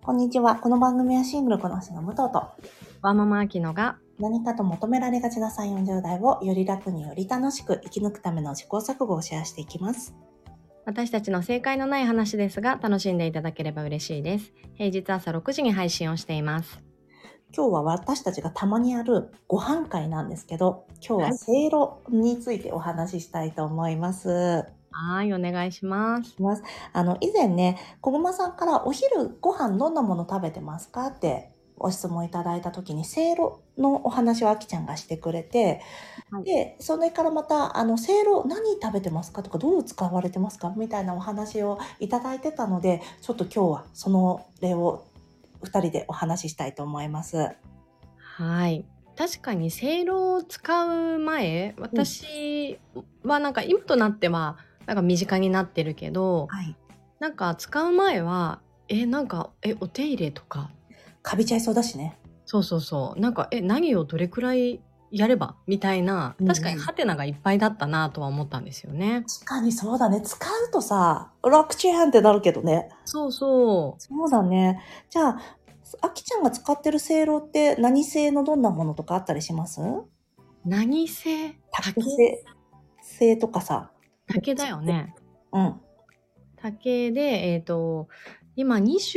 こんにちは。この番組はシングルこなしの武藤とワーママアキノが何かと求められがちな3、40代をより楽により楽しく生き抜くための試行錯誤をシェアしていきます。 私たちの正解のない話ですが楽しんでいただければ嬉しいです。平日朝6時に配信をしています。 今日は私たちがたまにやるご飯会なんですけど、今日はせいろについてお話ししたいと思います。 はい、お願いします。 以前ね、小熊さんからお昼ご飯どんなもの食べてますかってご質問いただいた時に、せいろのお話をあきちゃんがしてくれて、 はい、 で、それからまた、せいろ何食べてますかとか、どう使われてますかみたいなお話をいただいてたので、ちょっと今日はその例を2人でお話ししたいと思います。 はい。確かにせいろを使う前、私はなんか今となってはなんか身近になってるけど、 はい。 なんか使う前はお手入れとか、 かびちゃいそうだしね。 なんか何をどれくらいやればみたいな、確かにハテナがいっぱいだったなとは思ったんですよね。 確かにそうだね。使うとさ、楽ちんってなるけどね。 そうそう。 そうだね。じゃあ、あきちゃんが使ってるせいろって何製のどんなものとかあったりします？ 何製？竹製とかさ。 竹だよね。 うん。 竹で、今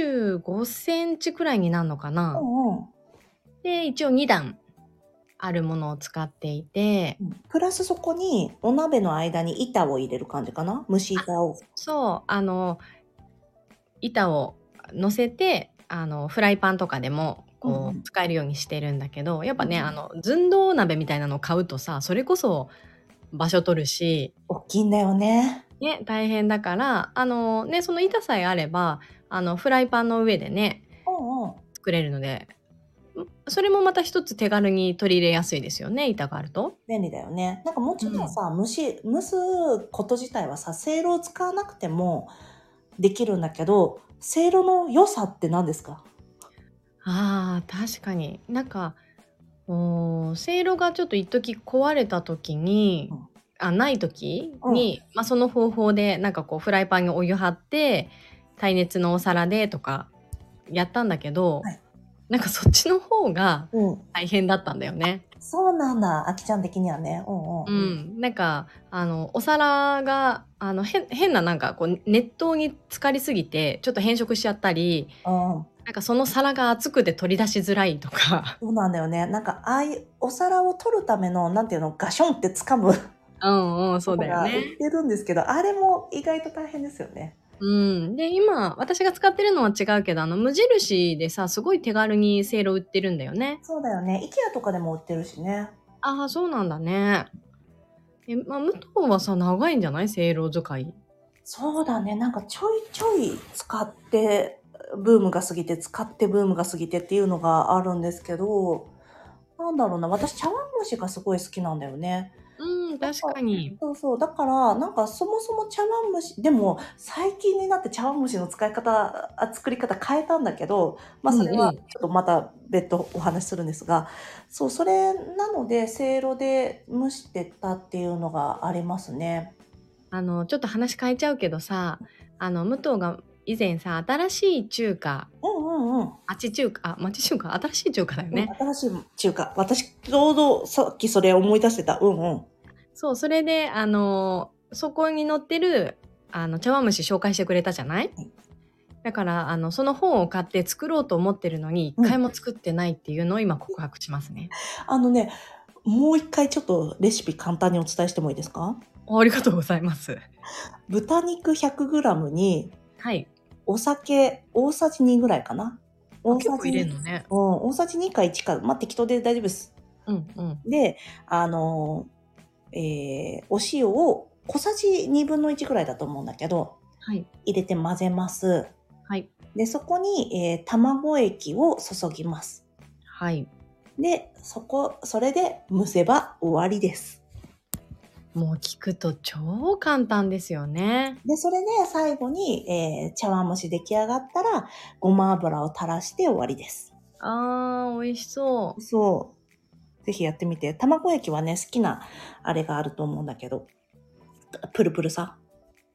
25センチくらいになるのかうな。 んうん。 で、一応2段あるものを使っていて、 プラスそこにお鍋の間に板を入れる感じかな？蒸し板を。 そう、板を乗せて、フライパンとかでも、使えるようにしてるんだけど、やっぱね、寸胴鍋みたいなのを買うとさ、それこそ場所取るし、 大きいんだよね。 ね、大変だから、その板さえあれば、フライパンの上でね、 うんうん。 作れるので、それもまた一つ手軽に取り入れやすいですよね、板があると。 便利だよね。なんかもちろんさ、蒸すこと自体はさ、せいろを使わなくてもできるんだけど、せいろの良さって何ですか？ ああ、確かに。なんか、せいろがちょっと一時壊れた時に、ない時に、その方法でなんかこうフライパンにお湯張って、耐熱のお皿でとかやったんだけど、 はい。 なんかそっちの方が大変だったんだよね。 そうなんだ。あきちゃん的にはね。 なんか、お皿が、変ななんかこう熱湯に浸かりすぎて、ちょっと変色しちゃったり、なんかその皿が熱くて取り出しづらいとか。 そうなんだよね。なんか、ああいうお皿を取るための、なんていうの、ガションって掴むそうだよが売っね。 てるんですけど、あれも意外と大変ですよね。 で、今、私が使ってるのは違うけど、無印でさ、すごい手軽にせいろ売ってるんだよね。 そうだよね。IKEA とかでも売ってるしね。 ああ、そうなんだね。武藤はさ、長いんじゃない？せいろ使い。 そうだね。なんかちょいちょい使ってブームが過ぎて、使ってブームが過ぎてっていうのがあるんですけど、なんだろうな。私、茶碗蒸しがすごい好きなんだよね。 確かに。 そうそう。だから、なんかそもそも茶碗蒸し、でも最近になって茶碗蒸しの使い方、作り方変えたんだけど、それはちょっとまた別途お話しするんですが、そう、それなので、せいろで蒸してたっていうのがありますね。 ちょっと話変えちゃうけどさ、武藤が以前さ、新しい中華、町中華、新しい中華だよね。 新しい中華。私、ちょうどさっきそれ思い出してた。 そう、それで、そこに載ってる、茶碗蒸し紹介してくれたじゃない？だから、その本を買って作ろうと思ってるのに、一回も作ってないっていうのを今告白しますね。 もう一回ちょっとレシピ簡単にお伝えしてもいいですか？ ありがとうございます。 豚肉 100g に、 はい。 お酒大さじ2ぐらいかな。 結構入れるのね。 大さじ2か1か、適当で大丈夫です。で、お塩を小さじ1/2ぐらいだと思うんだけど、入れて混ぜます。で、そこに、卵液を注ぎます。で、それで蒸せば終わりです。 もう聞くと超簡単ですよね。 で、それで最後に、茶碗蒸し出来上がったら、ごま油を垂らして終わりです。 美味しそう。 そう。ぜひやってみて。卵焼きはね、好きなあれがあると思うんだけど。プルプルさ。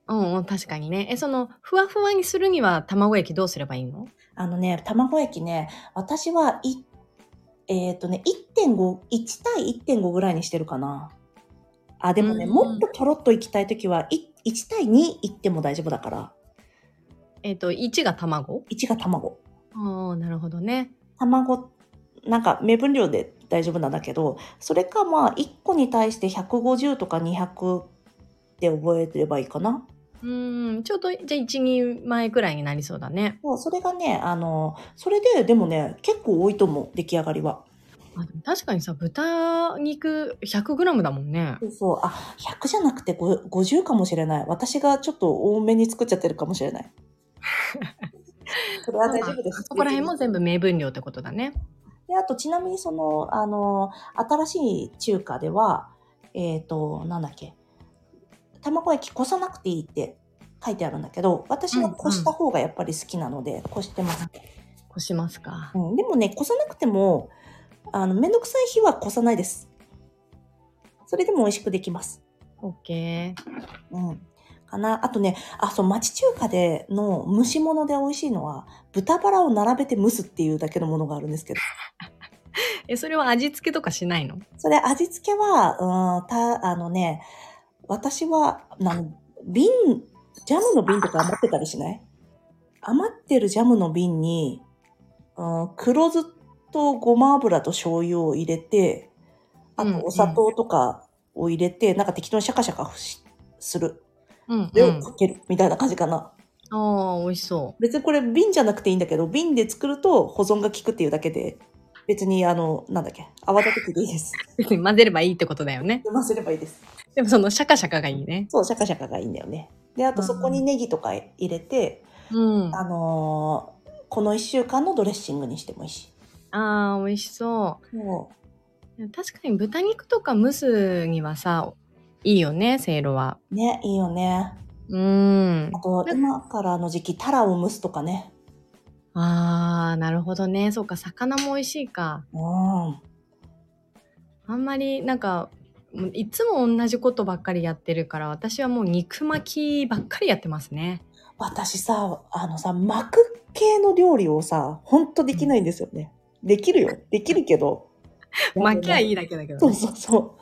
うんうん、確かにね。その、ふわふわにするには卵焼きどうすればいいの？ 卵焼きね、私は、1.5、1対1.5ぐらいにしてるかな。あ、でうもね、もっーん。 ととろっといきたいときは、1対2いっても大丈夫だから。 1が卵？ 1が卵。 ああ、なるほどね。 卵、なんか目分量で大丈夫なんだけど、それかまあ1個に対して150とか200で覚えてればいいかな。 ちょうど、じゃあ1、2枚くらいになりそうだね。 そう、それがね、それで、でもね、結構多いと思う、出来上がりは。 あ、でも確かにさ、豚肉100グラムだもんね。 そうそう。あ、100じゃなくて50かもしれない。私がちょっと多めに作っちゃってるかもしれない。それはまあまあ、 大丈夫です。 そこら別に。 辺も全部目分量ってことだね。 で、あと、ちなみに新しい中華では、なんだっけ、卵焼きこさなくていいって書いてあるんだけど、私はこした方がやっぱり好きなので、こしてます。 こしますか。 うん。でもね、こさなくても、めんどくさい日はこさないです。それでも美味しくできます。 オッケー。 うん。かな。あとね、そう、町中華での蒸し物で美味しいのは、豚バラを並べて蒸すっていうだけのものがあるんですけど。 それは味付けとかしないの？ それ味付けは、私は、瓶、ジャムの瓶とか余ってたりしない？余ってるジャムの瓶に、黒酢とごま油と醤油を入れて、あとお砂糖とかを入れて、なんか適当にシャカシャカする。でをかけるみたいな感じかな。 ああ、美味しそう。 別にこれ瓶じゃなくていいんだけど、瓶で作ると保存が効くっていうだけで、別になんだっけ、泡立て器でいいです。 別に混ぜればいいってことだよね。 混ぜればいいです。 でもそのシャカシャカがいいね。 そう、シャカシャカがいいんだよね。で、あとそこにネギとか入れて、 うん。 この1週間のドレッシングにしてもいいし。 ああ、美味しそもう。確かに豚肉とか蒸すにはさ、いいよね、せいろは。 う、ね、いいよね。あと、 な今からの時期、タラを蒸すとかね。 ああ、なるほどね。そうか、魚も美味しいか。 うん。 あんまりなんか、もういつも同じことばっかりやってるから、私はもう肉巻きばっかりやってますね。 私さ、巻く系の料理をさ、ほんとできないんですよね。できるよ。できるけど。 巻きゃいいだけだけどそうね。 そうそう。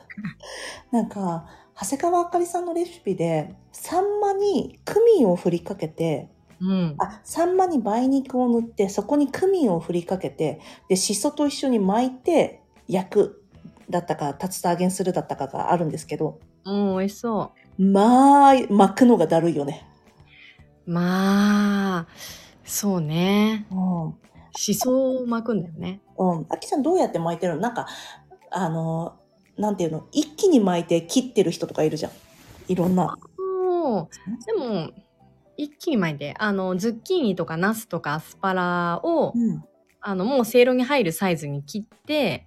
なんか、長谷川あかりさんのレシピで、サンマにクミンを振りかけて、サンマに梅肉を塗って、そこにクミンを振りかけて、で、シソと一緒に巻いて、焼くだったか、竜田揚げにするだったかがあるんですけど、 美味しそう。 まあ、巻くのがだるいよね。 まあ、そうね。 うん。 しそを巻くんだよね。 あきさんどうやって巻いてるの？なんか、なんていうの？一気に巻いて切ってる人とかいるじゃん。いろんな。 でも、一気に巻いて、ズッキーニとかナスとかアスパラを、もうせいろに入るサイズに切って、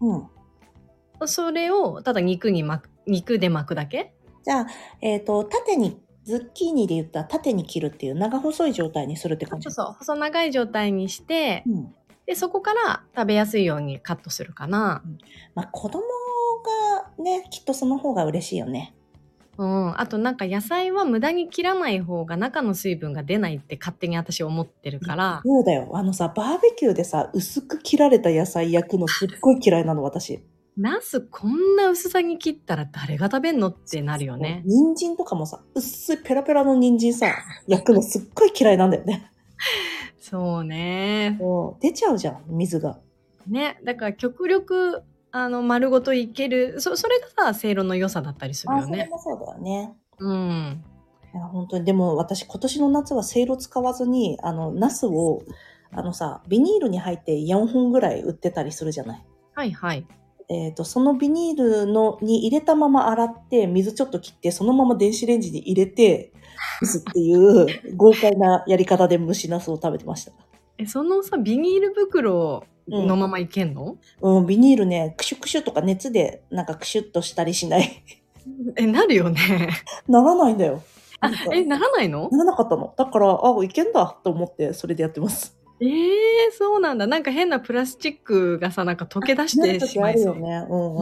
それをただ肉で巻くだけ？ じゃあ、縦に、ズッキーニで言ったら縦に切るっていう長細い状態にするって感じ？ そうそう、細長い状態にして、で、そこから食べやすいようにカットするかな。 まあ、子供がね、きっとその方が嬉しいよね。 あとなんか野菜は無駄に切らない方が中の水分が出ないって勝手に私思ってるから。 そうだよ。バーベキューでさ、薄く切られた野菜焼くのすっごい嫌いなの、私。 ナスこんな薄さに切ったら誰が食べんのってなるよね。 人参とかもさ、薄いペラペラの人参さ、焼くのすっごい嫌いなんだよね。 そうね。 出ちゃうじゃん、水が。 ね、だから極力、丸ごといける、それがさ、せいろの良さだったりするよね。 それもそうだよね。 いや、本当に、でも私今年の夏はせいろ使わずに、ナスを、ビニールに入って4本ぐらい売ってたりするじゃない。 はいはい。 そのビニールに入れたまま洗って、水ちょっと切って、そのまま電子レンジに入れて、蒸すっていう豪快なやり方で蒸しナスを食べてました。 そのさ、ビニール袋のままいけんの？ ビニールね、クシュクシュとか熱でなんかクシュッとしたりしない。 なるよね。 ならないんだよ。 ならないの？ ならなかったの。だから、いけんだと思って、それでやってます。 そうなんだ。なんか変なプラスチックがさ、なんか溶け出してしまいそう。 あるよね。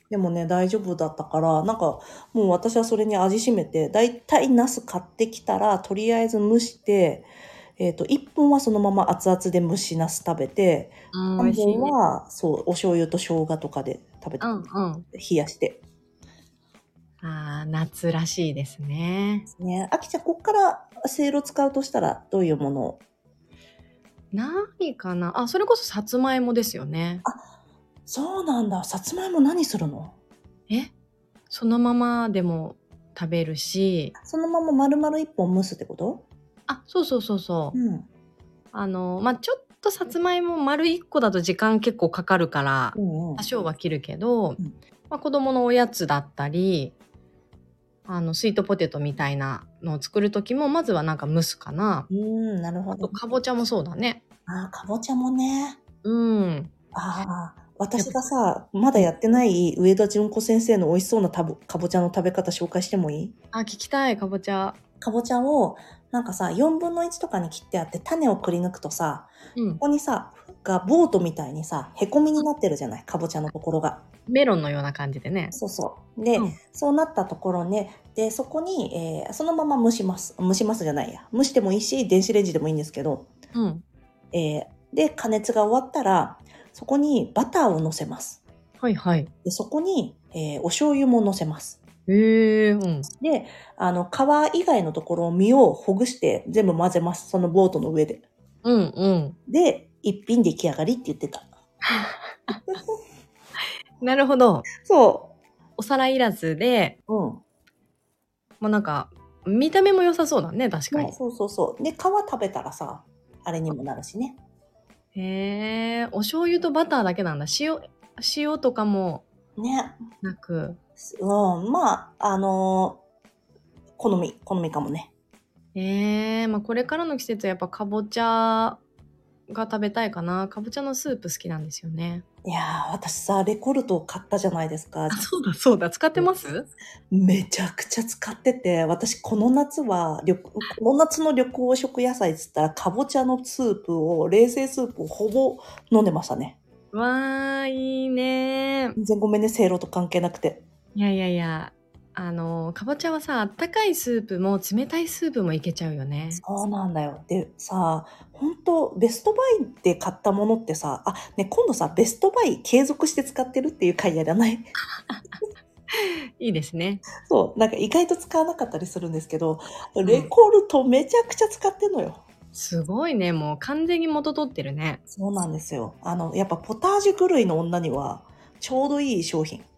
でもね、大丈夫だったから、なんか、もう私はそれに味しめて、だいたい茄子買ってきたら、とりあえず蒸して、1本はそのまま熱々で蒸し茄子食べて、 うん、美 3 味しいね。 本は、そう、お醤油と生姜とかで食べて、 うんうん。 冷やして。 ああ、夏らしいですね。 ね、あきちゃん、こっからせいろ使うとしたら、どういうものを？ 何かなあ、それこそさつまいもですよね。 あ、そうなんだ。さつまいも何するの？ え、そのままでも食べるし、 そのまま丸々1本蒸すってこと？ あ、そうそうそうそう。 うん。 ちょっとさつまいも丸1個だと時間結構かかるから、 うんうん。 多少は切るけど、 うん。 子供のおやつだったり、スイートポテトみたいなのを作る時も、まずはなんか蒸すかな。 なるほあと、 ど。 かぼちゃもそうだね。 ああ、かぼちゃもね。 うん。 ああ、 やっぱ、 私がさ、まだうん。 やってない上田淳子先生の美味しそうなかぼちゃの食べ方紹介してもいい？ あ、聞きたい、かぼちゃ。 かぼちゃを、なんかさ、4分の1とかに切ってあって、種をくり抜くとさ、 うん。 ここにさ、ボートみたいにさ、へこみになってるじゃない、かぼちゃのところが。 メロンのような感じでね。 そうそう。で、 うん。 そうなったところね、で、そこに、そのまま蒸します。蒸しますじゃないや。蒸してもいいし、電子レンジでもいいんですけど、 うん。 で、加熱が終わったら、そこにバターを乗せます。 はいはい。 で、そこに、お醤油も乗せます。 へえ、うん。 で、皮以外のところを身をほぐして全部混ぜます。そのボートの上で。 うんうん。 で、一品出来上がりって言ってた。 なるほど。 そお皿いらずで、 う。うん。 なんか、見た目も良さそうだね、確かね、 に。 そうそうそう。で、皮食べたらさ、あれにもなるしね。 へえ、お醤油とバターだけなんだ。塩とかもね。 なく。 うん。まあ、好みかもね。 これからの季節はやっぱかぼちゃが食べたいかな。かぼちゃのスープ好きなんですよね。 いやー、私さ、レコルトを買ったじゃないですか。 あ、そうだそうだ。使ってます？ めちゃくちゃ使ってて、私この夏は、この夏の緑黄色野菜っつったら、かぼちゃの冷製スープをほぼ飲んでましたね。 わー、いいね。 全然ごめんね、せいろと関係なくて。 いやいやいや。かぼちゃはさ、あったかいスープも冷たいスープもいけちゃうよね。 そうなんだよ。で、さ、ほんと、ベストバイで買ったものってさ、ね、今度さ、ベストバイ継続して使ってるっていう回やらない？ いいですね。 そう、なんか意外と使わなかったりするんですけど、レうん。 コルトめちゃくちゃ使ってんのよ。 すごいね。もう完全に元取ってるね。 そうなんですよ。やっぱポタージュ狂いの女には、ちょうどいい商品。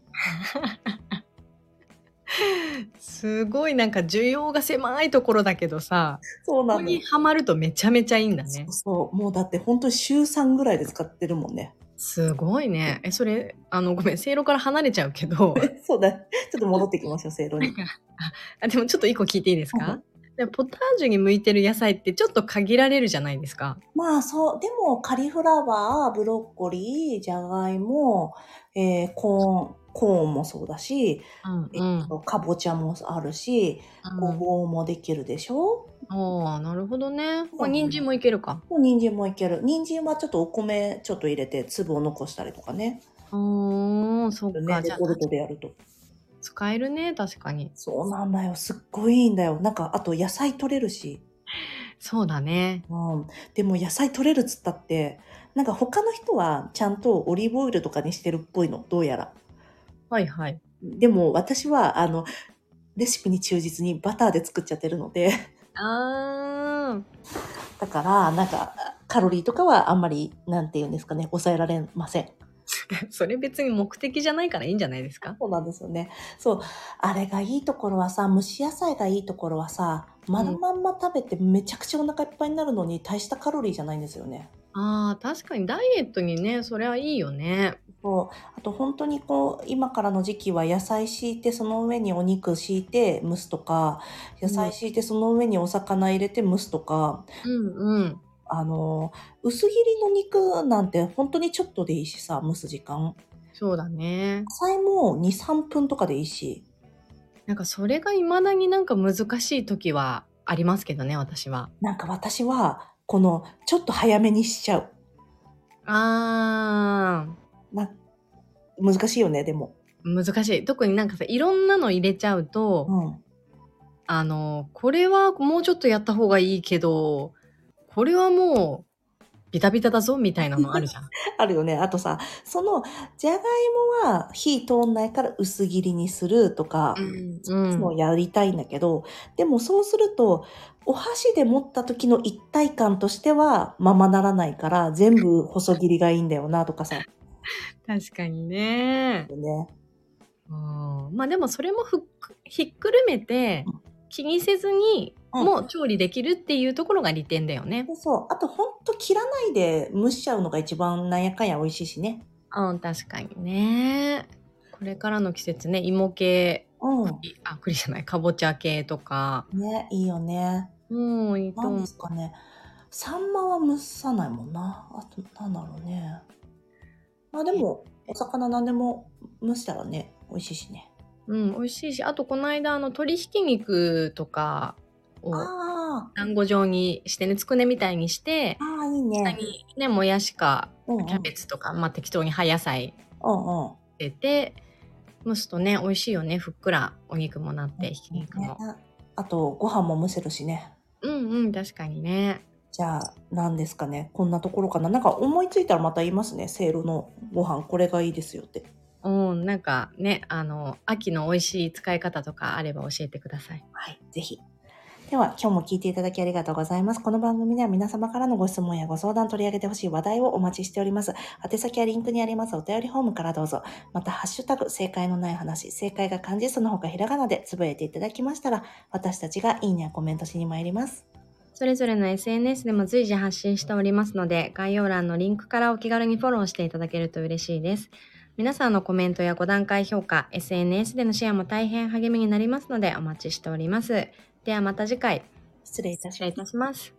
すごいなんか需要が狭いところだけどさ、ここそうなのよ。 にハマるとめちゃめちゃいいんだね。 そうそう。もうだって本当に週3ぐらいで使ってるもんね。 すごいね。それ、ごめん、せいろから離れちゃうけど、 そうだ。ちょっと戻ってきましょう、せいろに。 なんか、でもちょっと一個聞いていいですうん。 か？でポタージュに向いてる野菜ってちょっと限られるじゃないですか。 まあ、そう、でもカリフラワー、ブロッコリー、じゃがいも、コーンもそうだし、 うんうん。 かぼちゃもあるし、ごうん。 ぼうもできるでしょ？ ああ、なるほどね。 そうなの。 人参もいけるか。 人参もいける。人参はちょっとお米ちょっと入れて粒を残したりとかね。 そっね、 か。じゃあ、 レトルトでやると。 使えるね、確かに。 そうなんだよ。すっごいいいんだよ。なんか、あと野菜取れるし。 そうだね。 うん。でも野菜取れるっつったって、なんか他の人はちゃんとオリーブオイルとかにしてるっぽいの。どうやら。 はいはい。 でも私は、レシピに忠実にバターで作っちゃってるので、 ああ、 だから、なんか、カロリーとかはあんまり、なんて言うんですかね、抑えられません。 それ別に目的じゃないからいいんじゃないですか？ そうなんですよね。そう。あれがいいところはさ、蒸し野菜がいいところはさ、 うん。 まのまんま食べてめちゃくちゃお腹いっぱいになるのに大したカロリーじゃないんですよね。 ああ、確かにダイエットにね、それはいいよね。 そう。あと本当にこう、今からの時期は野菜敷いてその上にお肉敷いて蒸すとか、野うん。 菜敷いてその上にお魚入れて蒸すとか、 うんうん。 あの、薄切りの肉なんて本当にちょっとでいいしさ、蒸す時間。 そうだね。 野菜も2、3分とかでいいし。 なんかそれが未だになんか難しい時はありますけどね、私は。 なんか私は、ちょっと早めにしちゃう。 ああ、 な難しいよね、でも。 難しい。特になんかさ、いろんなの入れちゃうと、これはもうちょっとやった方がいいけど、これはもうビタビタだぞみたいなのあるじゃん。 あるよね。あとさ、その、じゃがいもは火通んないから薄切りにするとか、そういうのをやりたいんだけど、でもそうすると、お箸で持った時の一体感としてはままならないから、全部細切りがいいんだよなとかさ。 確かにね。 ね。 まあでもそれもひっくるめて気にせずにもう調理できるっていうところが利点だよね。 そう。あとほんと切らないで蒸しちゃうのが一番なんやかんや美味しいしね。 確かにね。これからの季節ね、芋系、栗じゃない、かぼちゃ系とか。 ね、いいよね。 いいと思う。 何ですかね。サンマは蒸さないもんな。あと、なんだろうね。まあでも、お魚何でも蒸したらね、美味しいしね。 美味しいし、あとこの間鶏ひき肉とかを団子状にしてね、つくねみたいにして、 いいね。 下にね、もやしかキャベツとか、まあ適当に葉野菜入れて、蒸すとね、美味しいよね。ふっくらお肉もなって、ひき肉も。 あと、ご飯も蒸せるしね。 確かにね。 じゃあ、何ですかね。こんなところかな。なんか思いついたらまた言いますね。せいろのご飯、これがいいですよって。 なんかね、秋の美味しい使い方とかあれば教えてください。 はい、ぜひ。では、今日も聞いていただきありがとうございます。この番組では皆様からのご質問やご相談取り上げてほしい話題をお待ちしております。宛先はリンクにありますお便りフォームからどうぞ。また、ハッシュタグ、正解のない話、正解が漢字その他ひらがなでつぶやいていただきましたら、私たちがいいねやコメントしに参ります。 それぞれの SNS でも随時発信しておりますので、概要欄のリンクからお気軽にフォローしていただけると嬉しいです。皆さんのコメントや5段階評価、SNS でのシェアも大変励みになりますのでお待ちしております。ではまた次回。 失礼いたします。